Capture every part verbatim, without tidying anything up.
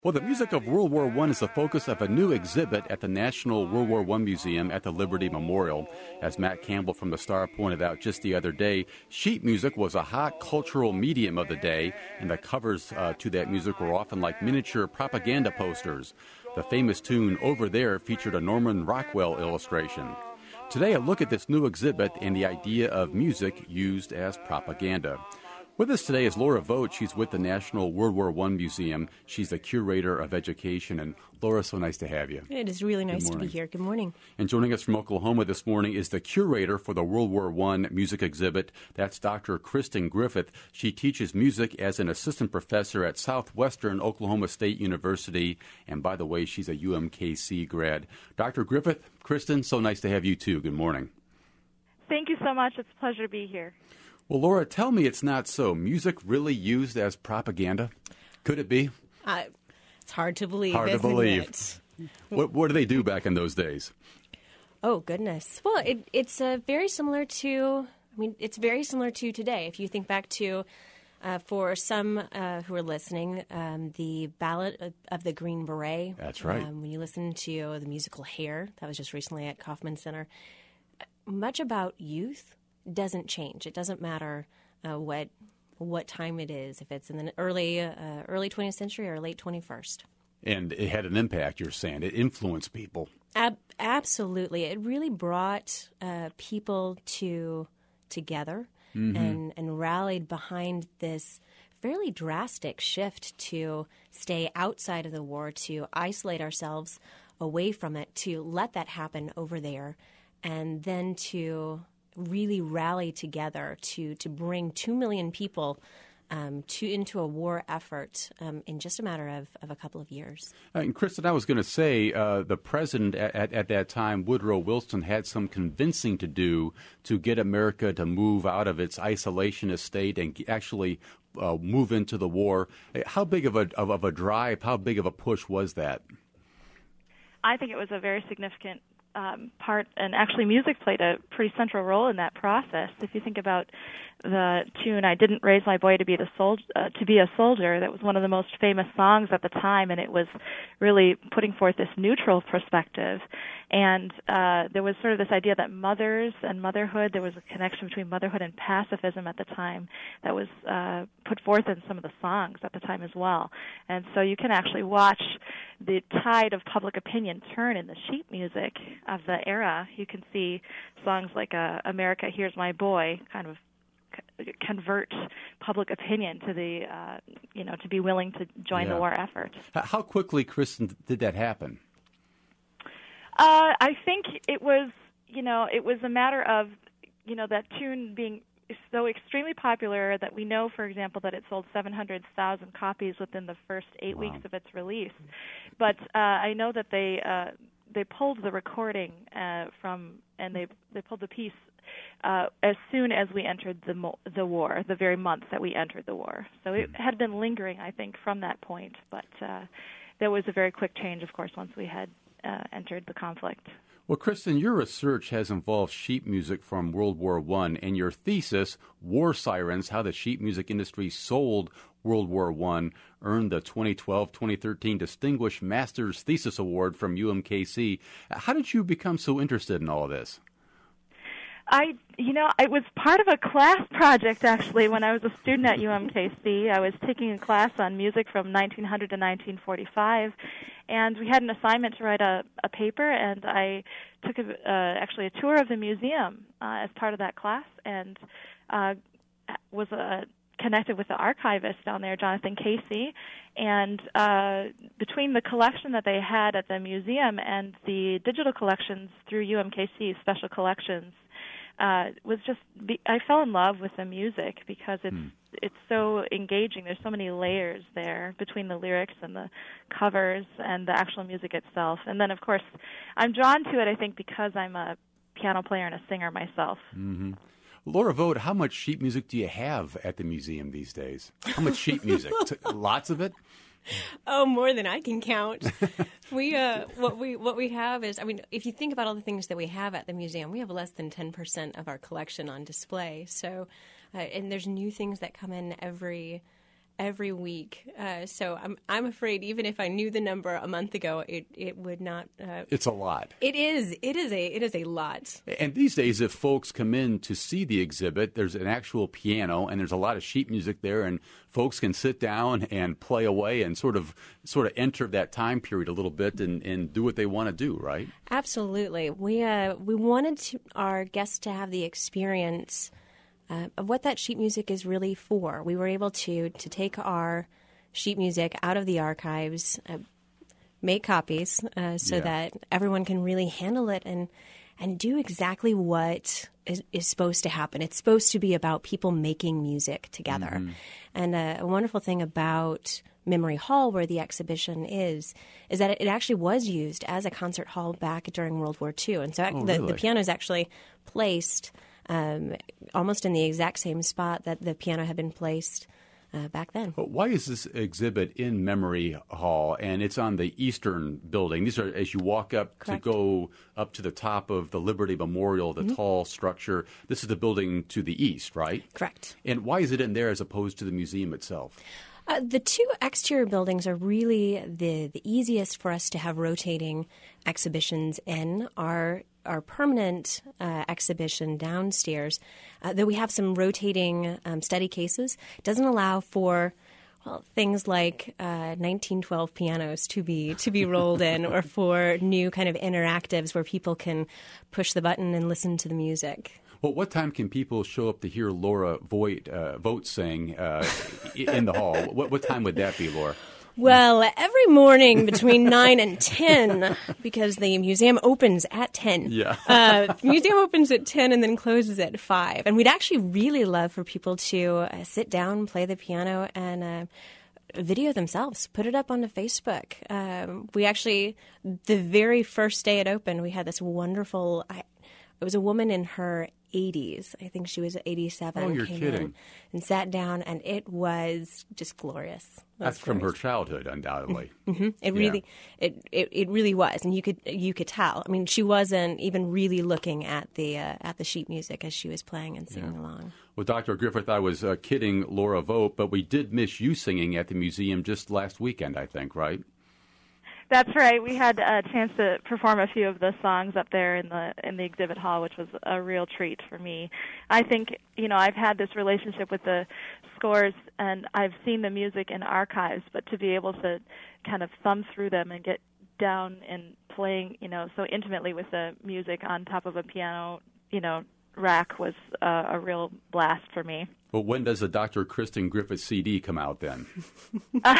Well, the music of World War One is the focus of a new exhibit at the National World War One Museum at the Liberty Memorial. As Matt Campbell from the Star pointed out just the other day, sheet music was a hot cultural medium of the day, and the covers uh, to that music were often like miniature propaganda posters. The famous tune Over There featured a Norman Rockwell illustration. Today, a look at this new exhibit and the idea of music used as propaganda. With us today is Laura Vogt. She's with the National World War One Museum. She's the curator of education. And Laura, so nice to have you. It is really nice to be here. Good morning. And joining us from Oklahoma this morning is the curator for the World War One music exhibit. That's Doctor Kristen Griffith. She teaches music as an assistant professor at Southwestern Oklahoma State University. And by the way, she's a U M K C grad. Doctor Griffith, Kristen, so nice to have you too. Good morning. Thank you so much. It's a pleasure to be here. Well, Laura, tell me it's not so. Music really used as propaganda? Could it be? Uh, it's hard to believe, Hard to isn't believe. it? What, what did they do back in those days? Oh, goodness. Well, it, it's uh, very similar to, I mean, it's very similar to today. If you think back to, uh, for some uh, who are listening, um, the Ballad of, of the Green Beret. That's right. Um, when you listen to the musical Hair, that was just recently at Kauffman Center, much about youth doesn't change. It doesn't matter uh, what what time it is, if it's in the early uh, early twentieth century or late twenty-first. And it had an impact, you're saying. It influenced people. Ab- absolutely. It really brought uh, people to together mm-hmm. and, and rallied behind this fairly drastic shift to stay outside of the war, to isolate ourselves away from it, to let that happen over there, and then to really rally together to to bring two million people um, to into a war effort um, in just a matter of, of a couple of years. Uh, and Kristen, I was going to say uh, the president at, at, at that time, Woodrow Wilson, had some convincing to do to get America to move out of its isolationist state and actually uh, move into the war. How big of a of, of a drive, how big of a push was that? I think it was a very significant Um, part, and actually music played a pretty central role in that process. If you think about the tune "I Didn't Raise My Boy to Be the Sol- uh, to Be a Soldier," that was one of the most famous songs at the time, and it was really putting forth this neutral perspective. And uh, there was sort of this idea that mothers and motherhood, there was a connection between motherhood and pacifism at the time that was uh, put forth in some of the songs at the time as well. And so you can actually watch the tide of public opinion turn in the sheet music of the era. You can see songs like uh, "America, Here's My Boy" kind of c- convert public opinion to the, uh, you know, to be willing to join yeah. the war effort. How quickly, Kristen, did that happen? Uh, I think it was, you know, it was a matter of, you know, that tune being so extremely popular that we know, for example, that it sold seven hundred thousand copies within the first eight wow. weeks of its release. But uh, I know that they uh, they pulled the recording uh, from, and they they pulled the piece uh, as soon as we entered the mo- the war, the very month that we entered the war. So it had been lingering, I think, from that point. But uh, there was a very quick change, of course, once we had uh, entered the conflict. Well, Kristen, your research has involved sheet music from World War One, and your thesis, War Sirens, How the Sheet Music Industry Sold World War One, earned the twenty twelve twenty thirteen Distinguished Master's Thesis Award from U M K C. How did you become so interested in all of this? I, you know, it was part of a class project, actually, when I was a student at U M K C. I was taking a class on music from nineteen hundred to nineteen forty-five, and we had an assignment to write a, a paper, and I took a, uh, actually a tour of the museum uh, as part of that class, and uh, was uh, connected with the archivist down there, Jonathan Casey, and uh, between the collection that they had at the museum and the digital collections through U M K C Special Collections, Uh, was just be, I fell in love with the music because it's hmm. it's so engaging. There's so many layers there between the lyrics and the covers and the actual music itself. And then, of course, I'm drawn to it, I think, because I'm a piano player and a singer myself. Mm-hmm. Laura Vogt, how much sheet music do you have at the museum these days? How much sheet music? Lots of it? Oh, more than I can count. we uh, what we what we have is, I mean, if you think about all the things that we have at the museum, we have less than ten percent of our collection on display. So, uh, and there's new things that come in every every week. Uh, so I'm I'm afraid even if I knew the number a month ago, it, it would not. Uh, it's a lot. It is. It is a it is a lot. And these days, if folks come in to see the exhibit, there's an actual piano and there's a lot of sheet music there, and folks can sit down and play away and sort of sort of enter that time period a little bit and, and do what they want to do, right? Absolutely. We uh, we wanted to, our guests to have the experience Uh, of what that sheet music is really for. We were able to to take our sheet music out of the archives, uh, make copies uh, so yeah. that everyone can really handle it and and do exactly what is, is supposed to happen. It's supposed to be about people making music together. Mm-hmm. And uh, a wonderful thing about Memory Hall, where the exhibition is, is that it actually was used as a concert hall back during World War Two. And so oh, the, really? the piano is actually placed Um, almost in the exact same spot that the piano had been placed uh, back then. But why is this exhibit in Memory Hall? And it's on the eastern building. These are, as you walk up Correct. to go up to the top of the Liberty Memorial, the mm-hmm. tall structure. This is the building to the east, right? Correct. And why is it in there as opposed to the museum itself? Uh, the two exterior buildings are really the, the easiest for us to have rotating exhibitions in. Our our permanent uh, exhibition downstairs, uh, though we have some rotating um, study cases, doesn't allow for well things like uh, nineteen twelve pianos to be to be rolled in, or for new kind of interactives where people can push the button and listen to the music. Well, what time can people show up to hear Laura Voigt, uh, Vogt sing uh, in the hall? What, what time would that be, Laura? Well, every morning between nine and ten, because the museum opens at ten. Yeah. uh, the museum opens at ten and then closes at five. And we'd actually really love for people to uh, sit down, play the piano, and uh, video themselves, put it up onto Facebook. Um, we actually, the very first day it opened, we had this wonderful, I, it was a woman in her eighties. I think she was eighty-seven. Oh, you're came kidding. in and sat down, and it was just glorious. It was That's from glorious. her childhood, undoubtedly. Mm-hmm. It Yeah. really, it, it it really was, and you could you could tell. I mean, she wasn't even really looking at the uh, at the sheet music as she was playing and singing Yeah. along. Well, Doctor Griffith, I was uh, kidding Laura Vogt, but we did miss you singing at the museum just last weekend, I think, right? That's right. We had a chance to perform a few of the songs up there in the in the exhibit hall, which was a real treat for me. I think, you know, I've had this relationship with the scores, and I've seen the music in archives, but to be able to kind of thumb through them and get down and playing, you know, so intimately with the music on top of a piano, you know, rack was uh, a real blast for me. Well, when does the Doctor Kristen Griffith C D come out then? uh,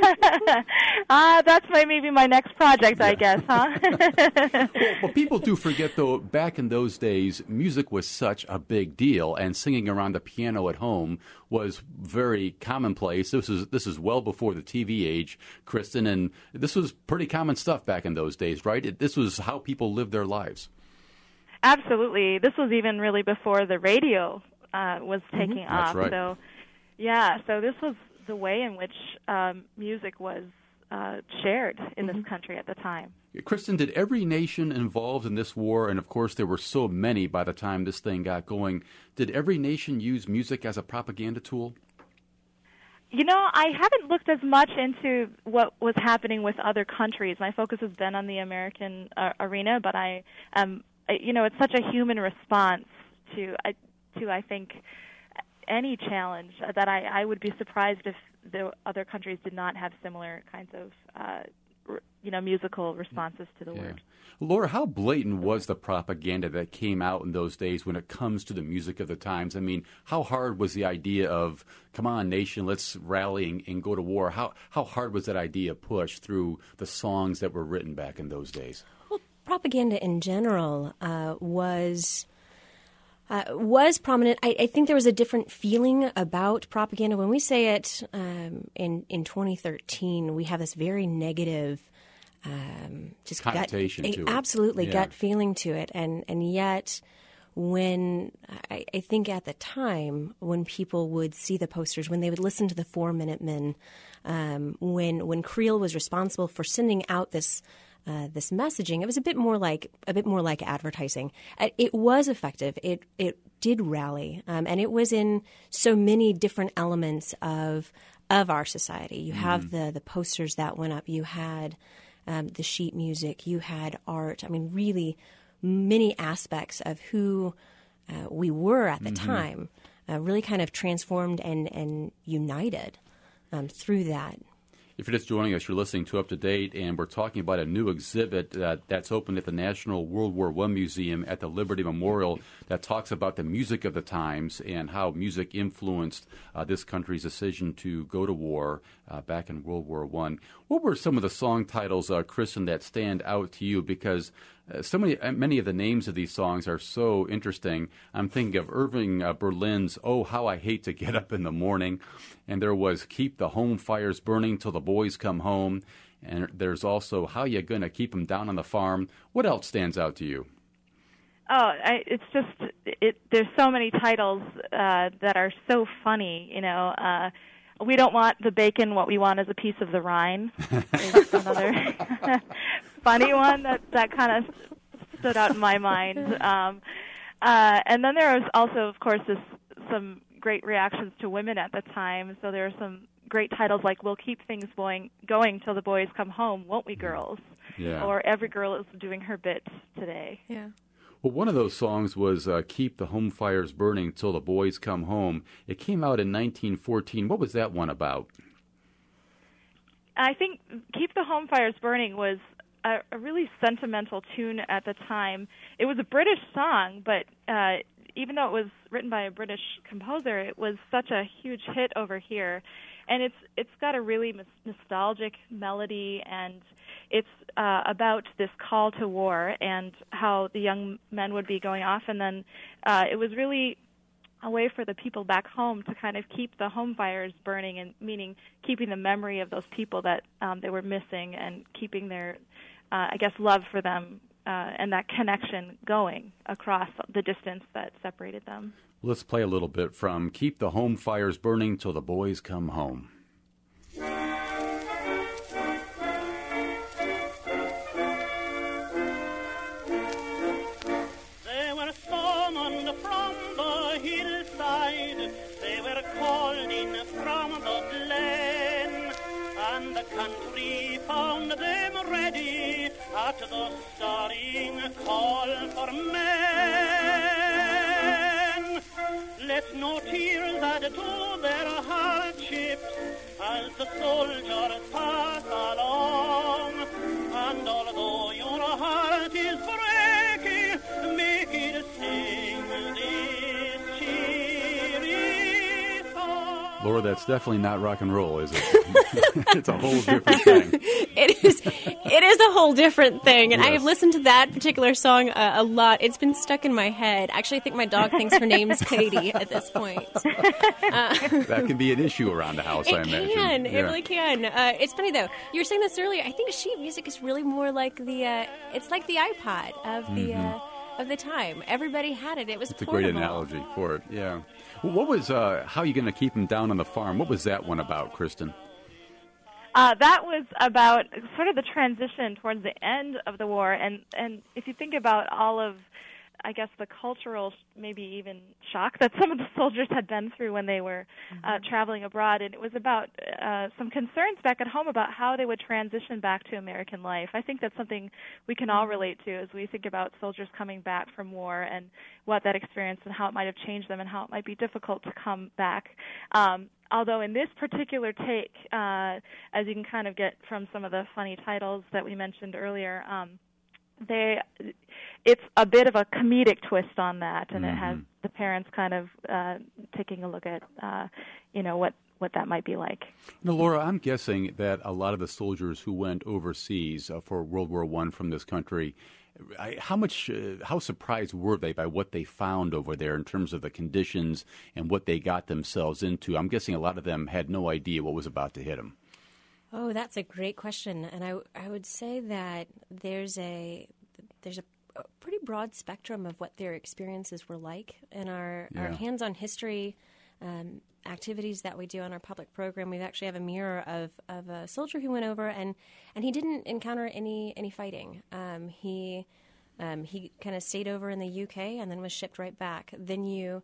that's my, maybe my next project, yeah. I guess, huh? well, well, people do forget, though, back in those days, music was such a big deal, and singing around the piano at home was very commonplace. This is this is well before the T V age, Kristen, and this was pretty common stuff back in those days, right? It, this was how people lived their lives. Absolutely. This was even really before the radio uh, was taking mm-hmm. off. That's right. So, yeah, so this was the way in which um, music was uh, shared in mm-hmm. this country at the time. Kristen, did every nation involved in this war, and of course there were so many by the time this thing got going, did every nation use music as a propaganda tool? You know, I haven't looked as much into what was happening with other countries. My focus has been on the American uh, arena, but I um, you know, it's such a human response to, to I think, any challenge that I, I would be surprised if the other countries did not have similar kinds of, uh, you know, musical responses to the yeah. word. Laura, how blatant was the propaganda that came out in those days when it comes to the music of the times? I mean, how hard was the idea of, come on, nation, let's rally and, and go to war? How, how hard was that idea pushed through the songs that were written back in those days? Propaganda in general uh, was uh, was prominent. I, I think there was a different feeling about propaganda. When we say it um, in in twenty thirteen, we have this very negative, um, just connotation gut, to it. Absolutely yeah. gut feeling to it, and and yet. When I, I think at the time when people would see the posters, when they would listen to the Four Minute Men, um, when when Creel was responsible for sending out this uh, this messaging, it was a bit more like a bit more like advertising. It was effective. It it did rally, um, and it was in so many different elements of of our society. You have mm. the the posters that went up. You had um, the sheet music. You had art. I mean, really many aspects of who uh, we were at the mm-hmm. time uh, really kind of transformed and, and united um, through that. If you're just joining us, you're listening to Up to Date, and we're talking about a new exhibit uh, that's opened at the National World War One Museum at the Liberty Memorial that talks about the music of the times and how music influenced uh, this country's decision to go to war uh, back in World War One. What were some of the song titles, uh, Kristen, that stand out to you? Because uh, so many, uh, many of the names of these songs are so interesting. I'm thinking of Irving uh, Berlin's "Oh, How I Hate to Get Up in the Morning," and there was "Keep the Home Fires Burning Till the Boys Come Home," and there's also "How You Gonna Keep 'Em Down on the Farm." What else stands out to you? Oh, I, it's just it. There's so many titles uh, that are so funny. You know, uh, we don't want the bacon. What we want is a piece of the rind. Is another funny one that that kind of stood out in my mind. Um, uh, and then there was also, of course, this some great reactions to women at the time. So there are some great titles like "We'll Keep Things Going Going Till the Boys Come Home, Won't We, Girls?" Yeah. Or "Every Girl is Doing Her Bit Today." Yeah. Well, one of those songs was uh, "Keep the Home Fires Burning Till the Boys Come Home." It came out in nineteen fourteen. What was that one about? I think "Keep the Home Fires Burning" was a, a really sentimental tune at the time. It was a British song, but uh, even though it was written by a British composer, it was such a huge hit over here. And it's it's got a really nostalgic melody, and it's uh, about this call to war and how the young men would be going off. And then uh, it was really a way for the people back home to kind of keep the home fires burning, and meaning keeping the memory of those people that um, they were missing, and keeping their, uh, I guess, love for them uh, and that connection going across the distance that separated them. Let's play a little bit from "Keep the Home Fires Burning Till the Boys Come Home." They were summoned from the hillside, they were called in from the glen, and the country found them ready at the stirring call for men. Let no tears add to their hardships as the soldiers pass along. And although your heart is breaking, make it sing this cheery song. Laura, that's definitely not rock and roll, is it? It's a whole different thing. It is. It is a whole different thing, and yes. I have listened to that particular song uh, a lot. It's been stuck in my head. Actually, I think my dog thinks her name's Katie at this point. Uh, that can be an issue around the house, it I imagine. Can. Yeah. It really can. Uh, it's funny though. You were saying this earlier. I think sheet music is really more like the. Uh, it's like the iPod of the mm-hmm. uh, of the time. Everybody had it. It was. It's portable. a great analogy for it. Yeah. Well, what was uh, "How You Gonna Keep 'Em Down on the Farm"? What was that one about, Kristen? Uh, that was about sort of the transition towards the end of the war, and, and if you think about all of, I guess, the cultural, maybe even shock that some of the soldiers had been through when they were uh, traveling abroad, and it was about uh, some concerns back at home about how they would transition back to American life. I think that's something we can all relate to as we think about soldiers coming back from war and what that experience and how it might have changed them and how it might be difficult to come back. Um, Although in this particular take, uh, as you can kind of get from some of the funny titles that we mentioned earlier, um, they it's a bit of a comedic twist on that, and mm-hmm. it has the parents kind of uh, taking a look at, uh, you know, what, what that might be like. Now, Laura, I'm guessing that a lot of the soldiers who went overseas uh, for World War One from this country, I, how much, uh, how surprised were they by what they found over there in terms of the conditions and what they got themselves into? I'm guessing a lot of them had no idea what was about to hit them. Oh, that's a great question, and I, I would say that there's a there's a, a pretty broad spectrum of what their experiences were like. In our, yeah. our hands-on history um, activities that we do on our public program, we actually have a mirror of, of a soldier who went over, and, and he didn't encounter any any fighting. Um, he um, he kind of stayed over in the U K and then was shipped right back. Then you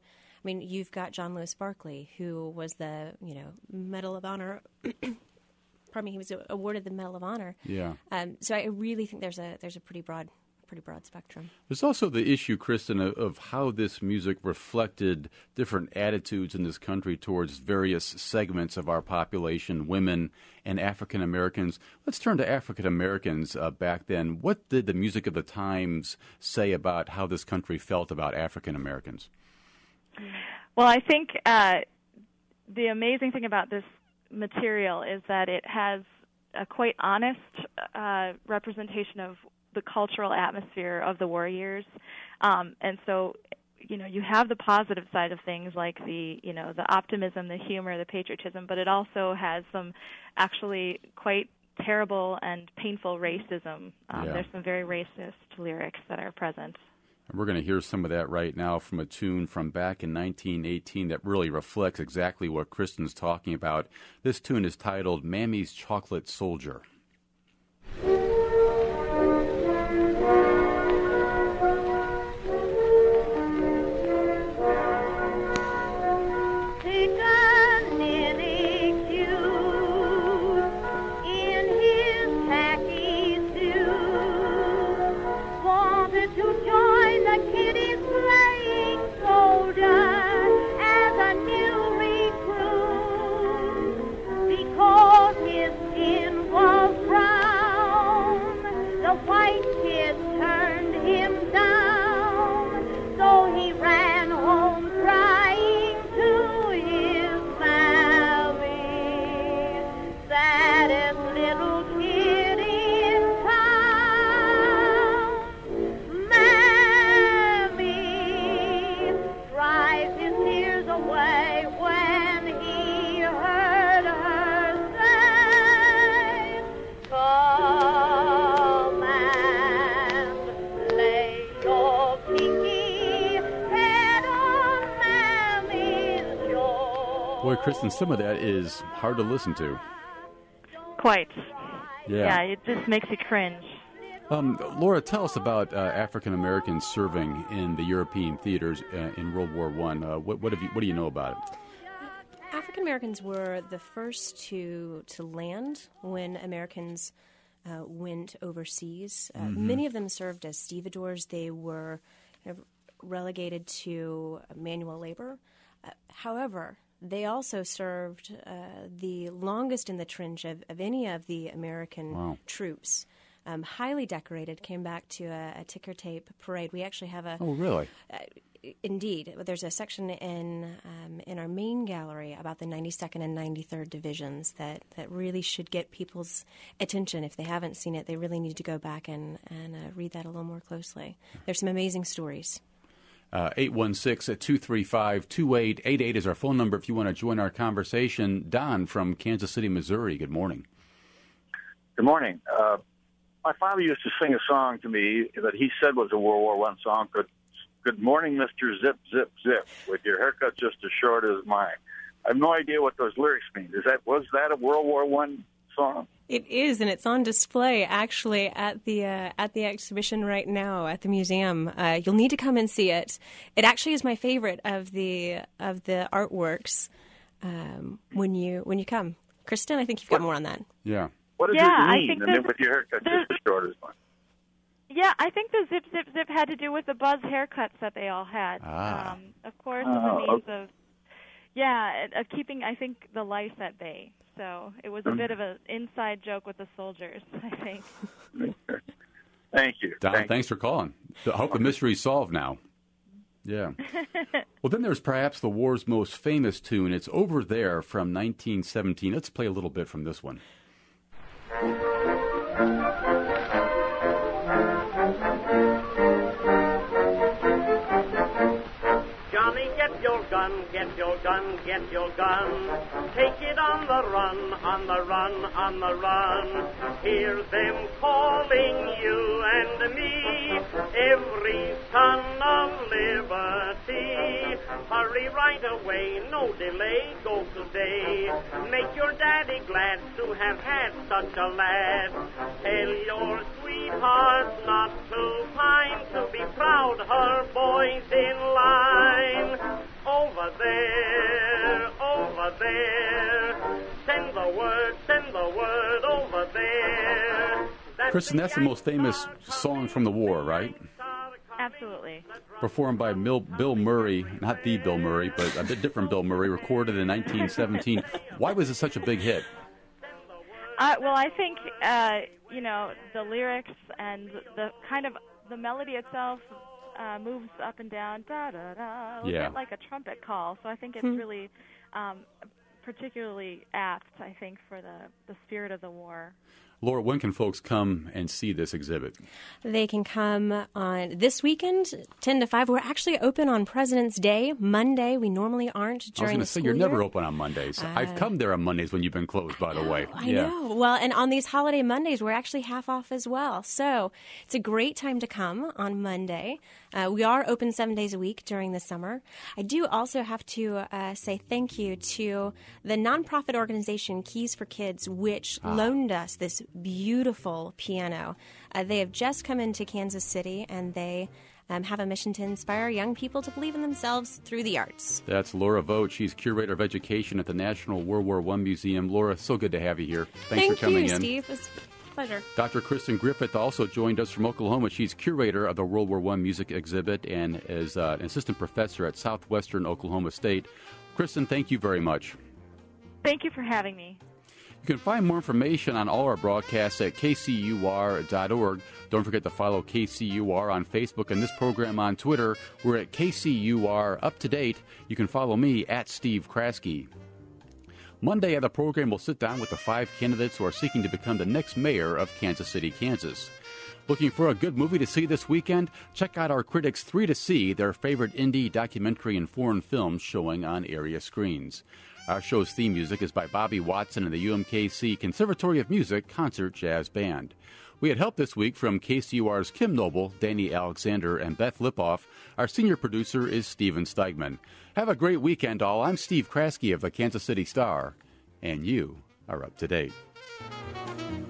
mean, you've got John Lewis Barclay, who was the, you know, Medal of Honor. Pardon me, he was awarded the Medal of Honor. Yeah. Um, so I really think there's a there's a pretty broad pretty broad spectrum. There's also the issue, Kristen, of, of how this music reflected different attitudes in this country towards various segments of our population, women and African Americans. Let's turn to African Americans uh, back then. What did the music of the times say about how this country felt about African Americans? Well, I think uh, the amazing thing about this material is that it has a quite honest uh, representation of the cultural atmosphere of the war years, um, and so you know you have the positive side of things like the you know the optimism, the humor, the patriotism, but it also has some actually quite terrible and painful racism. Um, yeah. There's some very racist lyrics that are present. And we're going to hear some of that right now from a tune from back in nineteen eighteen that really reflects exactly what Kristen's talking about. This tune is titled Mammy's Chocolate Soldier. Boy, Kristen, some of that is hard to listen to. Quite. Yeah. Yeah, it just makes you cringe. Um, Laura, tell us about uh, African Americans serving in the European theaters uh, in World War One. Uh, what, what, have you, what do you know about it? African Americans were the first to to land when Americans uh, went overseas. Uh, Mm-hmm. Many of them served as stevedores. They were kind of relegated to manual labor. Uh, however, they also served uh, the longest in the trench of, of any of the American Wow. troops. Um, highly decorated, came back to a, a ticker tape parade. We actually have a... Oh, really? Uh, indeed. There's a section in um, in our main gallery about the ninety-second and ninety-third Divisions that, that really should get people's attention. If they haven't seen it, they really need to go back and, and uh, read that a little more closely. There's some amazing stories. Uh, eight one six, two three five, two eight eight eight is our phone number if you want to join our conversation. Don from Kansas City, Missouri, good morning. Good morning. Uh, my father used to sing a song to me that he said was a World War One song. Good, good morning, Mister Zip, Zip, Zip, with your haircut just as short as mine. I have no idea what those lyrics mean. Is that was that a World War One song? It is, and it's on display actually at the uh, at the exhibition right now at the museum. Uh, you'll need to come and see it. It actually is my favorite of the of the artworks. Um, when you when you come, Kristen, I think you've got more on that. Yeah. What does Yeah, it I mean? think And then there's- with your haircut there's- just as short as mine. Yeah, I think the zip, zip, zip had to do with the buzz haircuts that they all had. Ah. Um, of course, Oh, as a means okay. of, yeah, of keeping, I think, the lice at bay. So it was a Mm. bit of an inside joke with the soldiers, I think. Thank you. Don, Thank thanks for calling. I hope the mystery's solved now. Yeah. Well, then there's perhaps the war's most famous tune. It's Over There from nineteen seventeen. Let's play a little bit from this one. Johnny, get your gun, get your gun, get your gun. Take it on the run, on the run, on the run. Hear them calling you and me, every son of liberty. Hurry right away, no delay, go today. Make your daddy glad to have had such a lad. Tell your sweetheart not to pine, to be proud her boys in line. Over Kristen, that's the most famous song from the war, right? Absolutely. Performed by Mil- Bill Murray, not the Bill Murray, but a bit different Bill Murray, recorded in nineteen seventeen. Why was it such a big hit? Uh, well, I think, uh, you know, the lyrics and the kind of the melody itself uh, moves up and down, da-da-da, a Yeah. bit like a trumpet call. So I think it's really um, particularly apt, I think, for the, the spirit of the war. Laura, when can folks come and see this exhibit? They can come on this weekend, ten to five. We're actually open on President's Day, Monday. We normally aren't I was during going the to say, school you're never year. open on Mondays. Uh, I've come there on Mondays when you've been closed, by the way. I know. Well, and on these holiday Mondays, we're actually half off as well. So it's a great time to come on Monday. Uh, we are open seven days a week during the summer. I do also have to uh, say thank you to the nonprofit organization Keys for Kids, which Ah. loaned us this beautiful piano. Uh, they have just come into Kansas City, and they um, have a mission to inspire young people to believe in themselves through the arts. That's Laura Vogt. She's Curator of Education at the National World War One Museum. Laura, so good to have you here. Thanks Thank for coming you, in. Steve. It's a pleasure. Doctor Kristen Griffith also joined us from Oklahoma. She's curator of the World War One music exhibit and is uh, an assistant professor at Southwestern Oklahoma State. Kristen, thank you very much. Thank you for having me. You can find more information on all our broadcasts at K C U R dot org. Don't forget to follow K C U R on Facebook and this program on Twitter. We're at K C U R Up to Date. You can follow me at Steve Kraske. Monday, the program will sit down with the five candidates who are seeking to become the next mayor of Kansas City, Kansas. Looking for a good movie to see this weekend? Check out our critics' three to see, their favorite indie, documentary, and foreign films showing on area screens. Our show's theme music is by Bobby Watson and the U M K C Conservatory of Music Concert Jazz Band. We had help this week from K C U R's Kim Noble, Danny Alexander, and Beth Lipoff. Our senior producer is Steven Steigman. Have a great weekend, all. I'm Steve Kraske of the Kansas City Star, and you are up to date.